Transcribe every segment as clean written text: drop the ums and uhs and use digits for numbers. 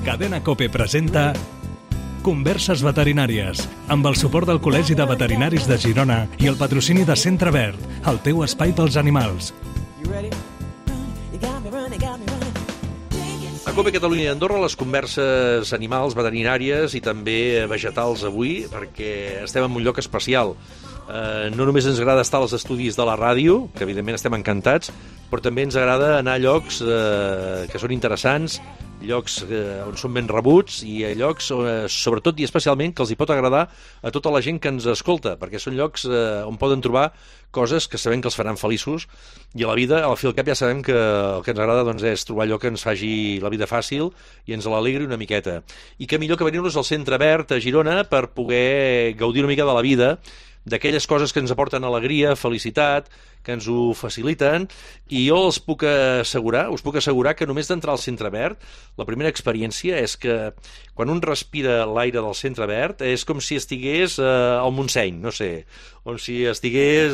Cadena COPE presenta Converses veterinàries, amb el suport del Col·legi de Veterinaris de Girona i el patrocini de Centre Verd, el teu espai pels animals. A COPE Catalunya i Andorra, les converses animals, veterinàries i també vegetals avui, perquè estem en un lloc especial. No només ens agrada estar als estudis de la ràdio, que evidentment estem encantats, però també ens agrada anar a llocs que són interessants, llocs on són ben rebuts i llocs, sobretot i especialment, que els hi pot agradar a tota la gent que ens escolta, perquè són llocs on poden trobar coses que sabem que els faran feliços, i a la vida, al fi al cap, ja sabem que el que ens agrada doncs, és trobar allò que ens faci la vida fàcil i ens l'alegri una miqueta. I que millor que venir-nos al Centre Verd a Girona per poder gaudir una mica de la vida, d'aquelles coses que ens aporten alegria, felicitat, que ens ho faciliten, i jo us puc assegurar que només d'entrar al Centre Verd, la primera experiència és que quan un respira l'aire del Centre Verd és com si estigués al Montseny, no sé, com si estigués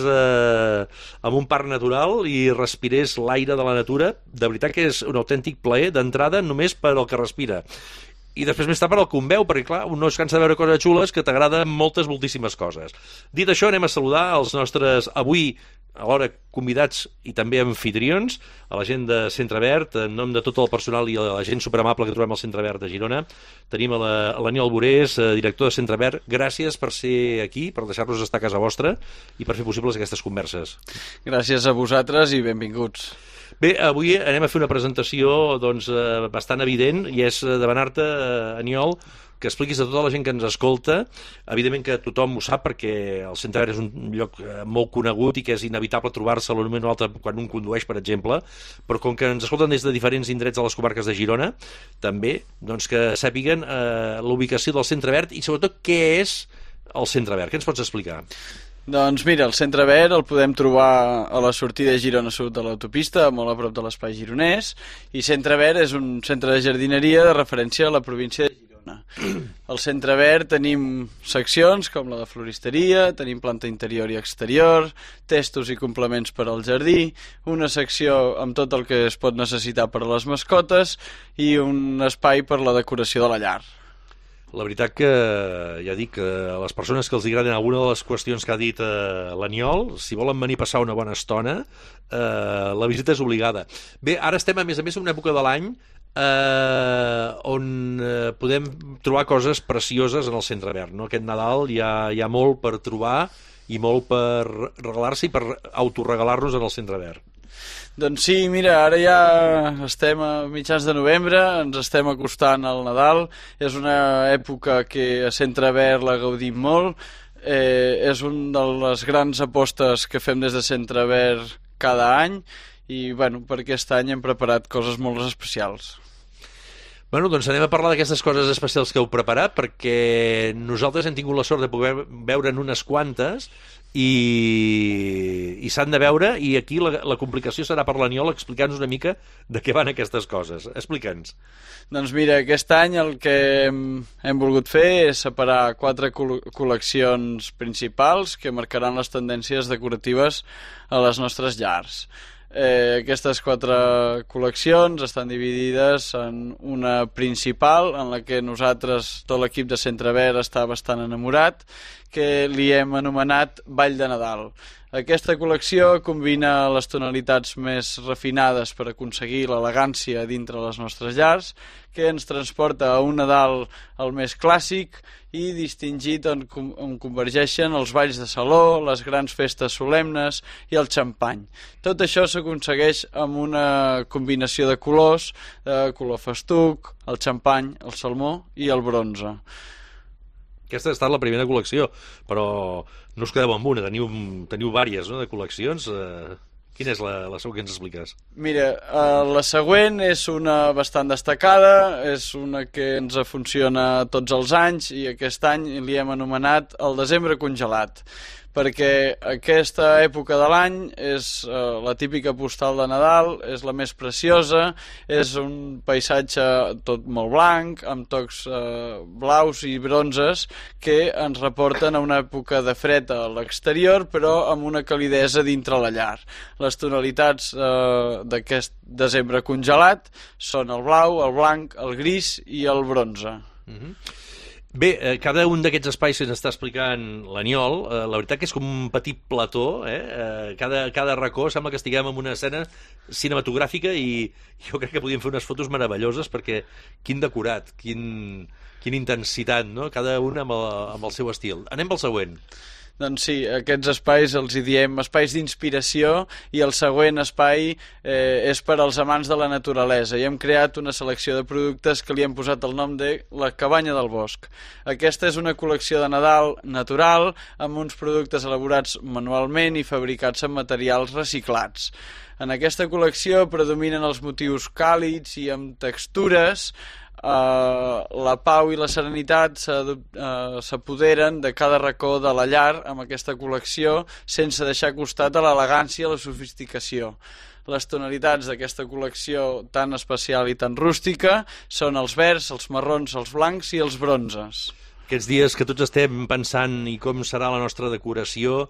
en un parc natural i respirés l'aire de la natura. De veritat que és un autèntic plaer d'entrada només per al que respira. I després més tard per al que un veu, perquè clar, un no es cansa de veure coses xules que t'agraden moltíssimes coses. Dit això, anem a saludar els nostres, avui, alhora convidats i també anfitrions, a la gent de Centre Verd, en nom de tot el personal i la gent superamable que trobem al Centre Verd de Girona. Tenim l'Aniol Borés, director de Centre Verd. Gràcies per ser aquí, per deixar-nos estar a casa vostra i per fer possibles aquestes converses. Gràcies a vosaltres i benvinguts. Bé, avui anem a fer una presentació doncs, bastant evident, i és demanar-te, Aniol, que expliquis a tota la gent que ens escolta. Evidentment que tothom ho sap, perquè el Centre Verd és un lloc molt conegut i que és inevitable trobar-se-lo en un altre quan un condueix, per exemple, però com que ens escolten des de diferents indrets de les comarques de Girona, també, doncs que sàpiguen la ubicació del Centre Verd i sobretot què és el Centre Verd. Què ens pots explicar? Doncs mira, el Centre Verd el podem trobar a la sortida de Girona Sud de l'autopista, molt a prop de l'espai gironès, i Centre Verd és un centre de jardineria de referència a la província de Girona. Al Centre Verd tenim seccions com la de floristeria, tenim planta interior i exterior, testos i complements per al jardí, una secció amb tot el que es pot necessitar per a les mascotes i un espai per la decoració de la llar. La veritat que, ja dic, a les persones que els agraden alguna de les qüestions que ha dit l'Aniol, si volen venir a passar una bona estona, la visita és obligada. Bé, ara estem, a més, en una època de l'any on podem trobar coses precioses en el Centre Verd. No? Aquest Nadal hi ha molt per trobar i molt per regalar-se i per autoregalar-nos en el Centre Verd. Doncs sí, mira, ara ja estem a mitjans de novembre, ens estem acostant al Nadal, és una època que a Centre Verd la gaudim molt, és una de les grans apostes que fem des de Centre Verd cada any i bueno, per aquest any hem preparat coses molt especials. Bueno, doncs anem a parlar d'aquestes coses especials que heu preparat, perquè nosaltres hem tingut la sort de poder veure'n unes quantes i s'han de veure, i aquí la complicació serà per l'Aniol explicar-nos una mica de què van aquestes coses. Explica'ns. Doncs mira, aquest any el que hem volgut fer és separar 4 col·leccions principals que marcaran les tendències decoratives a les nostres llars. Aquestes 4 col·leccions estan dividides en una principal, en la que nosaltres, tot l'equip de Centre Verd, està bastant enamorat, que li hem anomenat Ball de Nadal. Aquesta col·lecció combina les tonalitats més refinades per aconseguir l'elegància dintre les nostres llars, que ens transporta a un Nadal el més clàssic i distingit on convergeixen els balls de saló, les grans festes solemnes i el xampany. Tot això s'aconsegueix amb una combinació de colors, de color festuc, el xampany, el salmó i el bronze. Aquesta ha estat la primera col·lecció, però no us quedeu amb una, teniu diverses, no, de col·leccions. Quina és la següent que ens expliques? Mira, la següent és una bastant destacada, és una que ens funciona tots els anys i aquest any li hem anomenat el desembre congelat, perquè aquesta època de l'any és la típica postal de Nadal, és la més preciosa, és un paisatge tot molt blanc, amb tocs blaus i bronzes que ens reporten a una època de fred a l'exterior, però amb una calidesa dintre la llar. Les tonalitats d'aquest desembre congelat són el blau, el blanc, el gris i el bronze. Bé, cada un d'aquests espais que ens està explicant l'Aniol, la veritat que és com un petit plató, cada racó sembla que estiguem en una escena cinematogràfica i jo crec que podíem fer unes fotos meravelloses perquè quin decorat, quina intensitat, no? Cada un amb el seu estil. Anem pel següent. Doncs sí, aquests espais els hi diem espais d'inspiració i el següent espai és per als amants de la naturalesa i hem creat una selecció de productes que li hem posat el nom de la Cabanya del Bosc. Aquesta és una col·lecció de Nadal natural amb uns productes elaborats manualment i fabricats amb materials reciclats. En aquesta col·lecció predominen els motius càlids i amb textures. La pau i la serenitat s'apoderen de cada racó de la llar amb aquesta col·lecció sense deixar costat a l'elegància i la sofisticació. Les tonalitats d'aquesta col·lecció tan especial i tan rústica són els verds, els marrons, els blancs i els bronzes. Aquests dies que tots estem pensant i com serà la nostra decoració,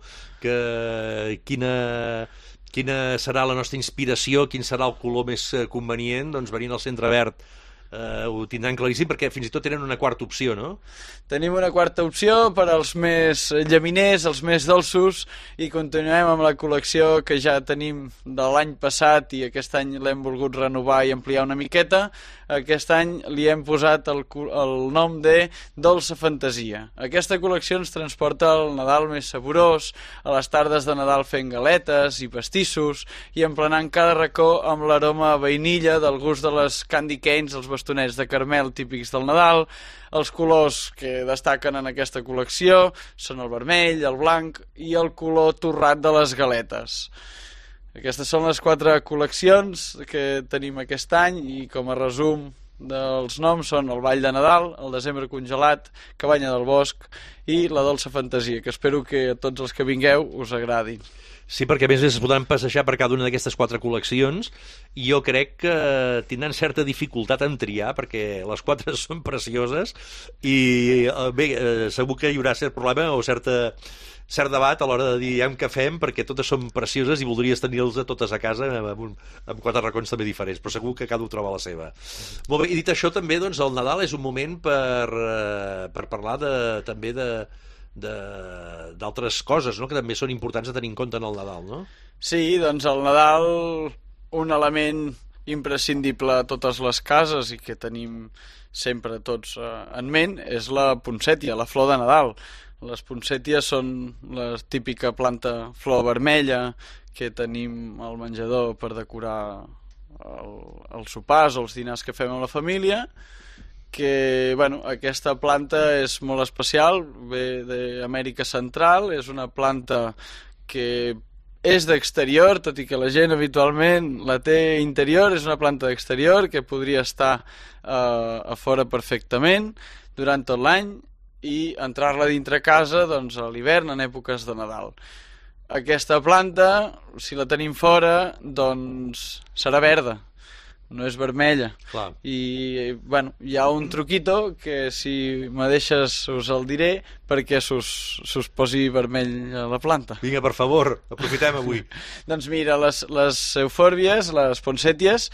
quina serà la nostra inspiració, quin serà el color més convenient, doncs venint al Centre Verd ho tindran claríssim perquè fins i tot tenen una quarta opció, no? Tenim una quarta opció per als més llaminers, els més dolços, i continuem amb la col·lecció que ja tenim de l'any passat i aquest any l'hem volgut renovar i ampliar una miqueta. Aquest any li hem posat el nom de Dolça Fantasia. Aquesta col·lecció ens transporta al Nadal més saborós, a les tardes de Nadal fent galetes i pastissos i emplenant cada racó amb l'aroma a vainilla del gust de les candy canes, els bastonets de caramel típics del Nadal. Els colors que destaquen en aquesta col·lecció són el vermell, el blanc i el color torrat de les galetes. Aquestes són les 4 col·leccions que tenim aquest any i com a resum dels noms són el Ball de Nadal, el Desembre Congelat, Cabanya del Bosc i la Dolça Fantasia, que espero que a tots els que vingueu us agradin. Sí, perquè a més es podran passejar per cada una d'aquestes 4 col·leccions i jo crec que tindran certa dificultat en triar perquè les 4 són precioses i bé, segur que hi haurà cert problema o cert debat a l'hora de dir què fem perquè totes són precioses i voldries tenir-les totes a casa amb 4 racons també diferents, però segur que cada un troba la seva. Molt bé, i dit això també doncs el Nadal és un moment per parlar també d'altres coses, no? Que també són importants de tenir en compte en el Nadal, no? Sí, doncs el Nadal, un element imprescindible a totes les cases i que tenim sempre tots en ment és la poncètia, la flor de Nadal. Les poncèties són la típica planta flor vermella que tenim al menjador per decorar els sopars o els dinars que fem amb la família, que aquesta planta és molt especial, ve d'Amèrica Central, és una planta que és d'exterior, tot i que la gent habitualment la té interior, és una planta d'exterior que podria estar a fora perfectament durant tot l'any i entrar-la dintre casa doncs, a l'hivern en èpoques de Nadal. Aquesta planta, si la tenim fora, doncs serà verda, no és vermella. Clar. I hi ha un truquito que si me deixes us el diré perquè s'us posi vermell a la planta. Vinga, per favor, aprofitem avui. Doncs mira, les eufòrbies, les poncèties,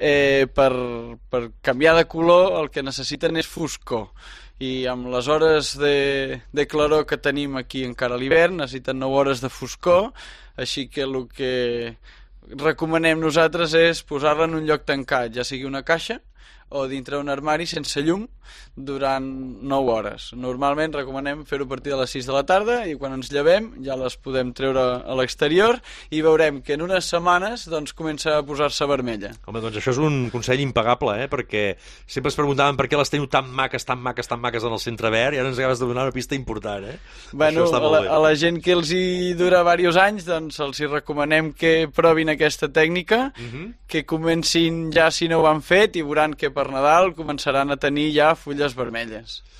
per canviar de color el que necessiten és foscor. I amb les hores de claror que tenim aquí encara a l'hivern necessiten 9 hores de foscor, així que el que recomanem nosaltres és posar-la en un lloc tancat, ja sigui una caixa o dintre un armari sense llum durant 9 hores. Normalment recomanem fer-ho a partir de les 6 de la tarda i quan ens llevem ja les podem treure a l'exterior i veurem que en unes setmanes doncs, comença a posar-se vermella. Home, doncs això és un consell impagable, perquè sempre es preguntaven per què les teniu tan maques en el Centre Verd i ara ens acabes de donar una pista important, Bueno, a la gent que els hi dura diversos anys, doncs els hi recomanem que provin aquesta tècnica, que comencin ja si no ho han fet i veuran que per Nadal començaran a tenir ja fulles vermelles.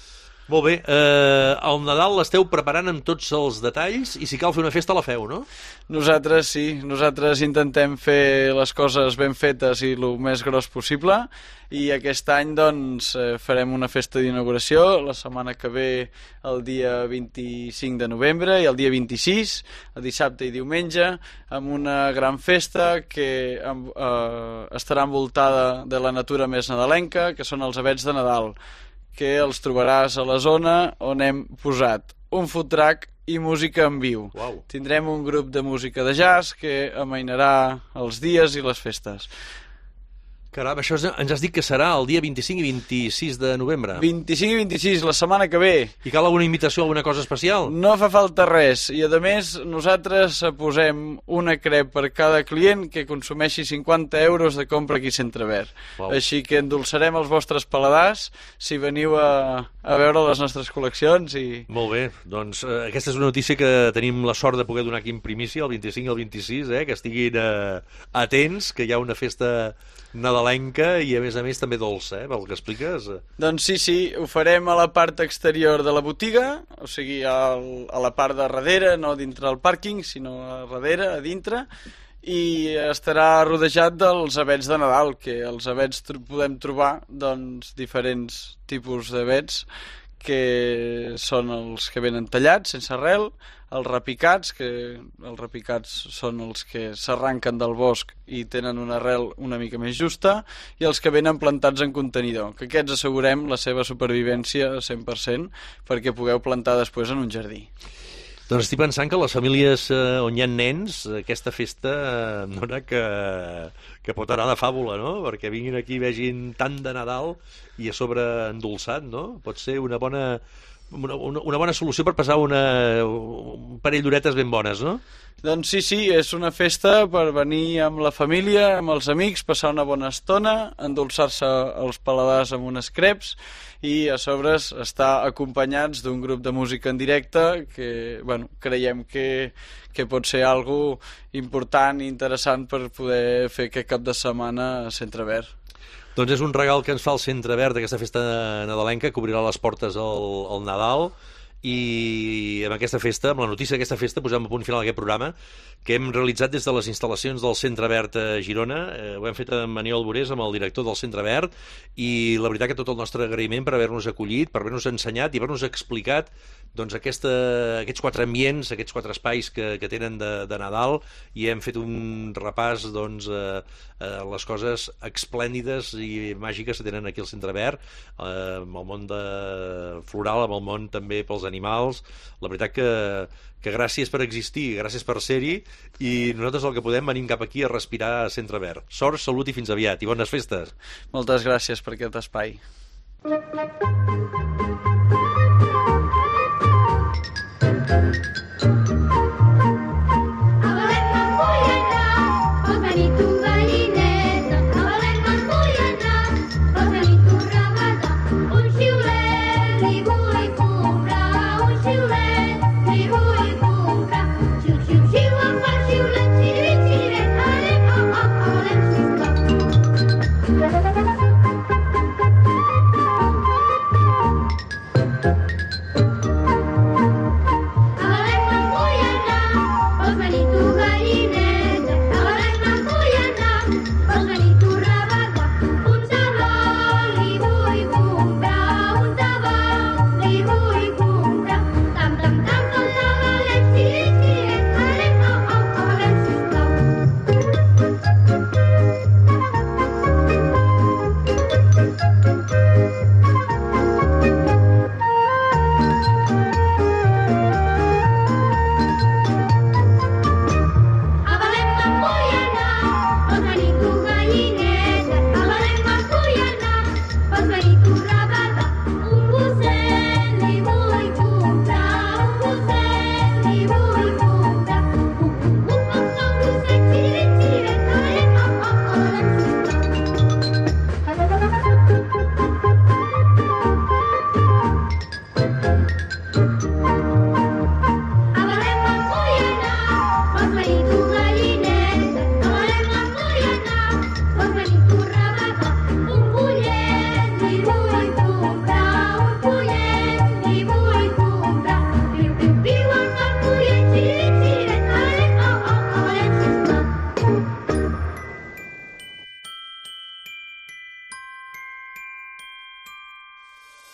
Molt bé, el Nadal l'esteu preparant amb tots els detalls i si cal fer una festa la feu, no? Nosaltres sí, nosaltres intentem fer les coses ben fetes i el més gros possible i aquest any doncs farem una festa d'inauguració la setmana que ve el dia 25 de novembre i el dia 26, el dissabte i diumenge, amb una gran festa que estarà envoltada de la natura més nadalenca, que són els avets de Nadal, que els trobaràs a la zona on hem posat un food truck i música en viu. Wow. Tindrem un grup de música de jazz que amainarà els dies i les festes. Caram, això ens has dit que serà el dia 25 i 26 de novembre. 25 i 26, la setmana que ve. I cal alguna invitació, alguna cosa especial? No fa falta res. I, a més, nosaltres posem una crep per cada client que consumeixi 50 euros de compra aquí a Centreverd. Wow. Així que endolçarem els vostres paladars si veniu a veure les nostres col·leccions. Molt bé, doncs aquesta és una notícia que tenim la sort de poder donar aquí en primícia, el 25 i el 26, que estiguin atents, que hi ha una festa nadalenca i a més també dolça, pel que expliques. Doncs sí, ho farem a la part exterior de la botiga, o sigui a la part de darrere, no dintre del pàrquing, sinó a darrere, a dintre, i estarà rodejat dels avets de Nadal, que els avets podem trobar doncs diferents tipus d'avets, que són els que venen tallats, sense arrel, els repicats, que els repicats són els que s'arranquen del bosc i tenen una arrel una mica més justa, i els que venen plantats en contenidor, que aquests assegurem la seva supervivència 100% perquè pugueu plantar després en un jardí. Doncs estic pensant que les famílies on hi ha nens, aquesta festa em dona que pot anar de fàbula, no? Perquè vinguin aquí i vegin tant de Nadal i a sobre endolçat, no? Pot ser una bona solució per passar un parell d'horetes ben bones, no? Doncs sí, és una festa per venir amb la família, amb els amics, passar una bona estona, endolçar-se els paladars amb unes creps i a sobre estar acompanyats d'un grup de música en directe que creiem que pot ser algo important i interessant per poder fer aquest cap de setmana a Centreverd. Doncs és un regal que ens fa el Centreverd d'aquesta festa nadalenca, que obrirà les portes al Nadal, i amb aquesta festa, amb la notícia d'aquesta festa, posem a punt final aquest programa que hem realitzat des de les instal·lacions del Centreverd a Girona. Ho hem fet amb Maniol Borés, amb el director del Centreverd, i la veritat que tot el nostre agraïment per haver-nos acollit, per haver-nos ensenyat i haver-nos explicat doncs, aquests 4 ambients, aquests 4 espais que tenen de Nadal, i hem fet un repàs doncs, les coses esplèndides i màgiques que tenen aquí al Centreverd, amb el món floral, amb el món també pels animals. La veritat que gràcies per existir, gràcies per ser-hi, i nosaltres el que podem venim cap aquí a respirar a Centreverd. Sort, salut i fins aviat, i bones festes. Moltes gràcies per aquest espai.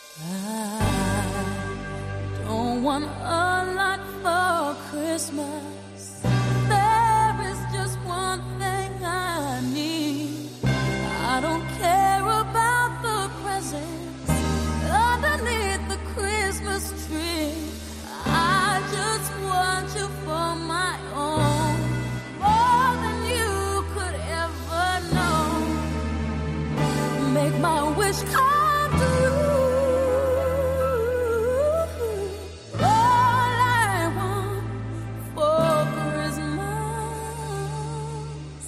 I don't want a lot for Christmas. There is just one thing I need. I don't care about the presents underneath the Christmas tree. I just want you for my own, more than you could ever know. Make my wish come true. All I want for Christmas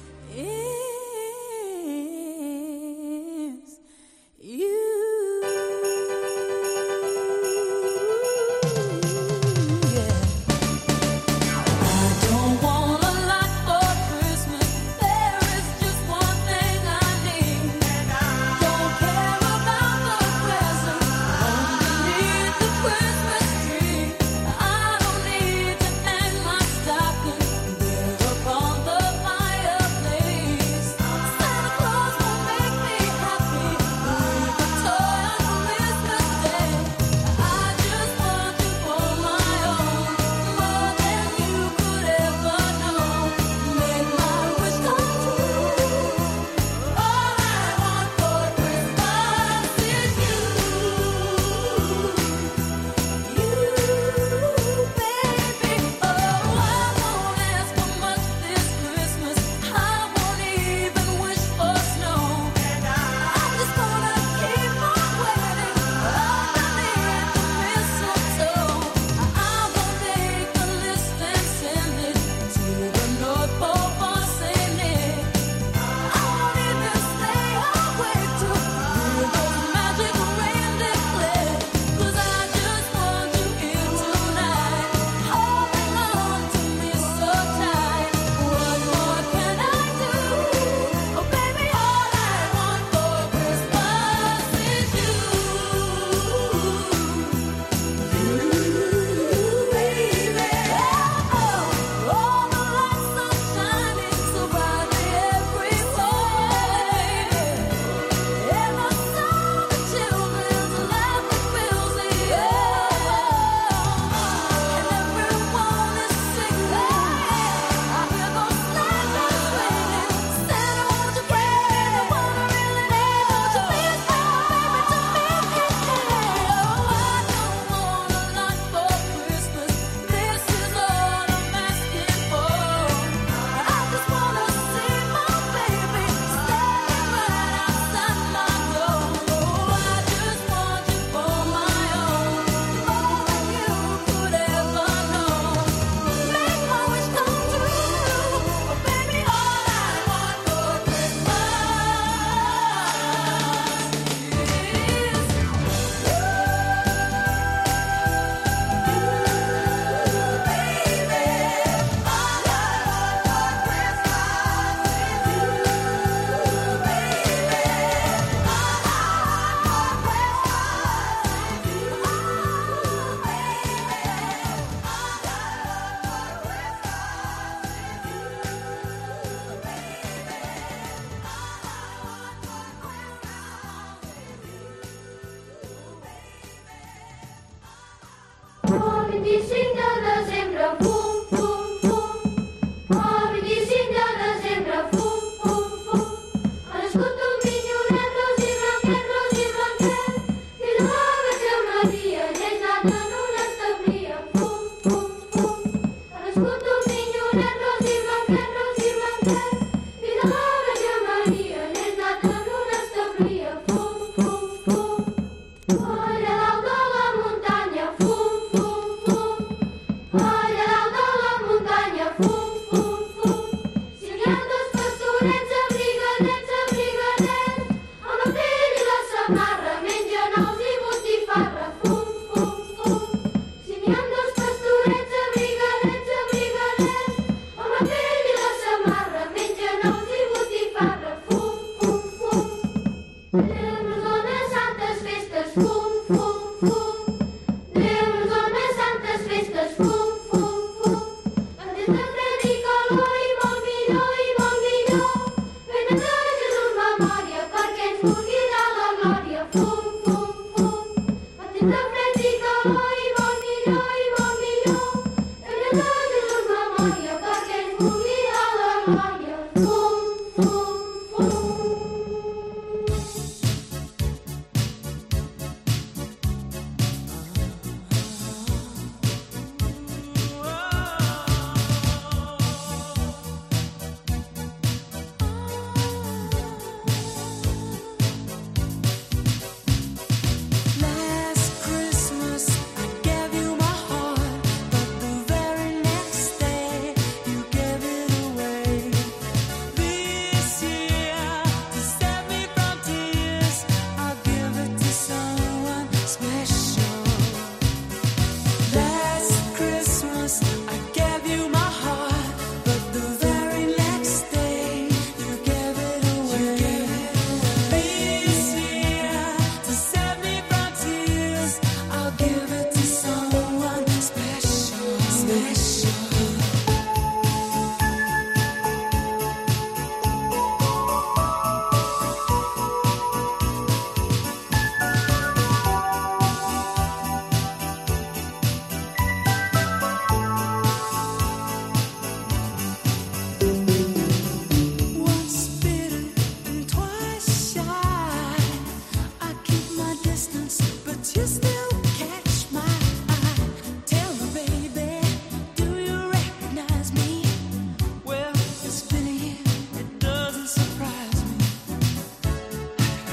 is you.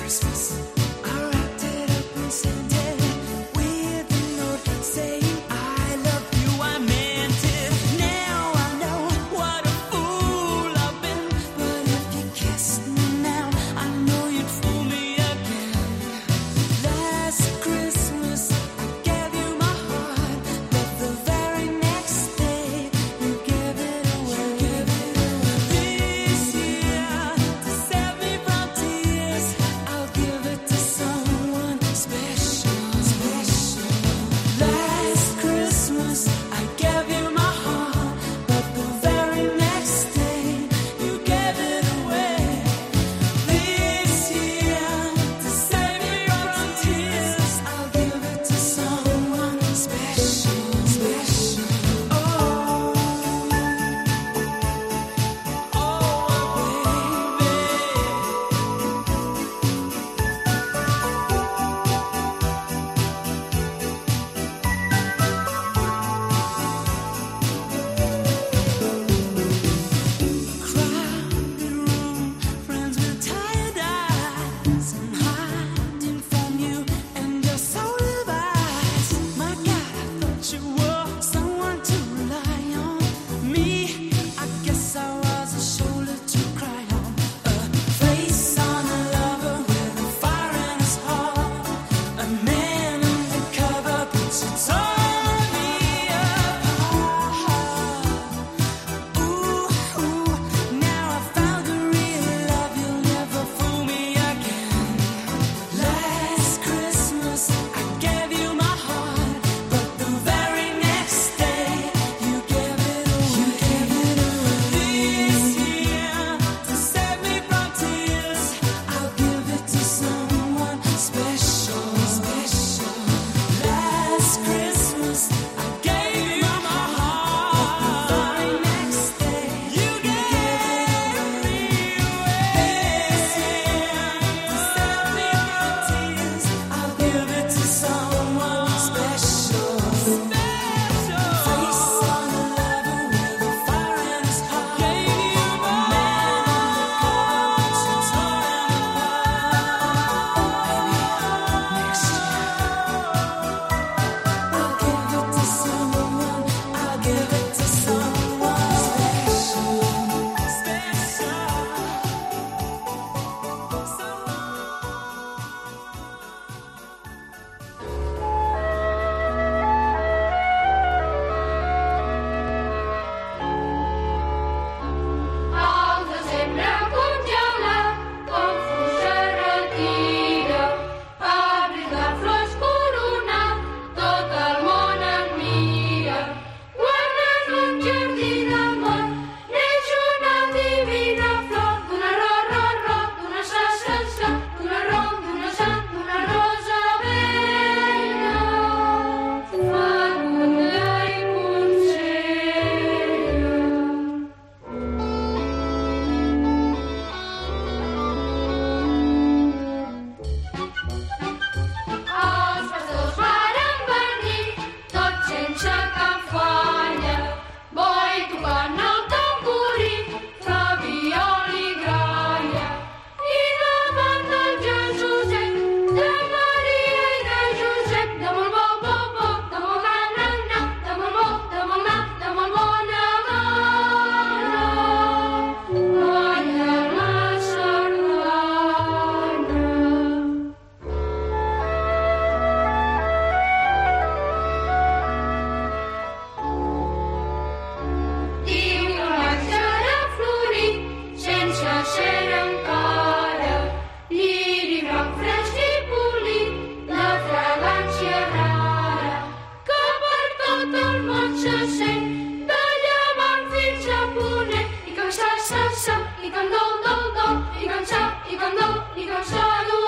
I can do, i can do, i can shout, i can do, i can shout.